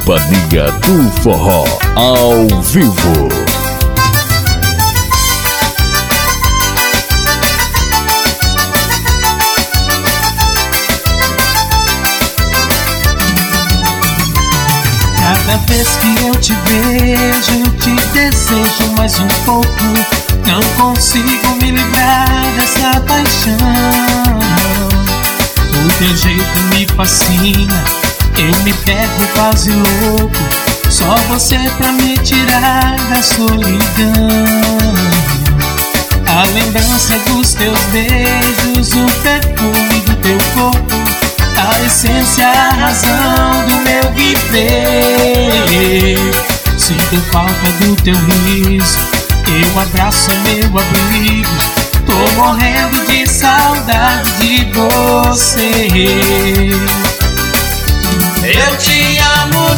Companhia do Forró, ao vivo. Cada vez que eu te vejo, te desejo mais um pouco. Não consigo me livrar dessa paixão. O teu jeito me fascina, eu me pego quase louco. Só você pra me tirar da solidão. A lembrança dos teus beijos, o perfume do teu corpo, a essência, a razão do meu viver. Sinto falta do teu riso, teu abraço é meu abrigo. Tô morrendo de saudade de você. Eu te amo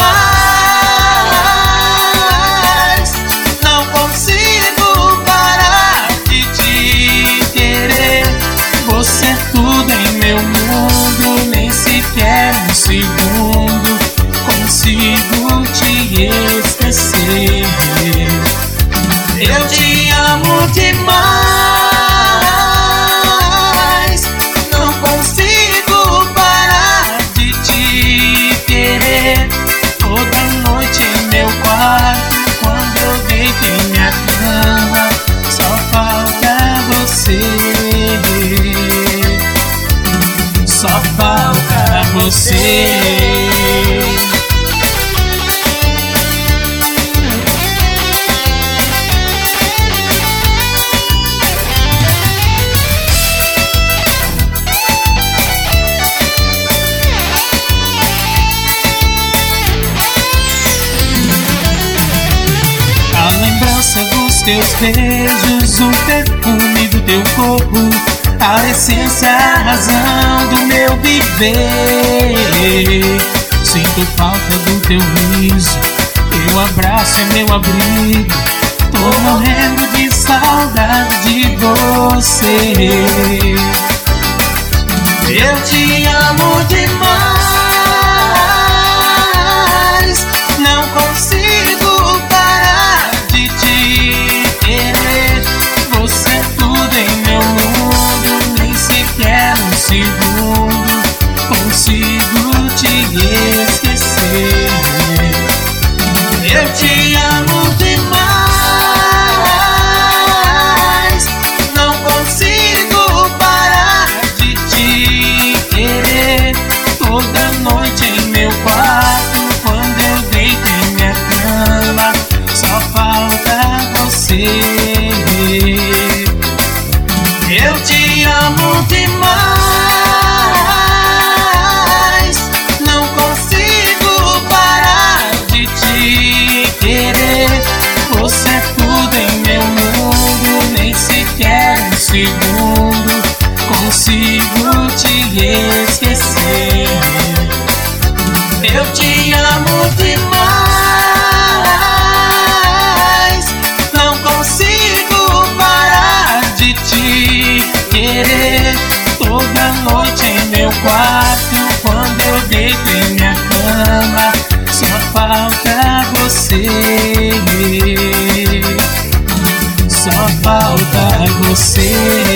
demais, não consigo parar de te querer. Você é tudo em meu mundo, nem sequer um segundo consigo te esquecer. Eu te amo demais, não consigo parar de te querer. Toda noite em meu quarto, quando eu deito em minha cama, só falta você. Só falta você. Teus beijos, o perfume do teu corpo, a essência, a razão do meu viver. Sinto falta do teu riso, teu abraço é meu abrigo. Tô morrendo de saudade de você. Eu te amo demais, não consigo parar de te querer. Você é tudo em meu mundo, nem sequer um segundo consigo te esquecer. Eu te amo demais, não consigo parar de te querer. Toda noite em meu quarto, quando eu deito em minha cama, só falta você. Eu te amo demais, não consigo parar de te querer. Você é tudo em meu mundo, nem sequer um segundo consigo te esquecer. Eu te amo demais, não consigo parar de te querer. Toda noite em meu quarto, quando eu deito em minha cama, só falta você. Só falta você.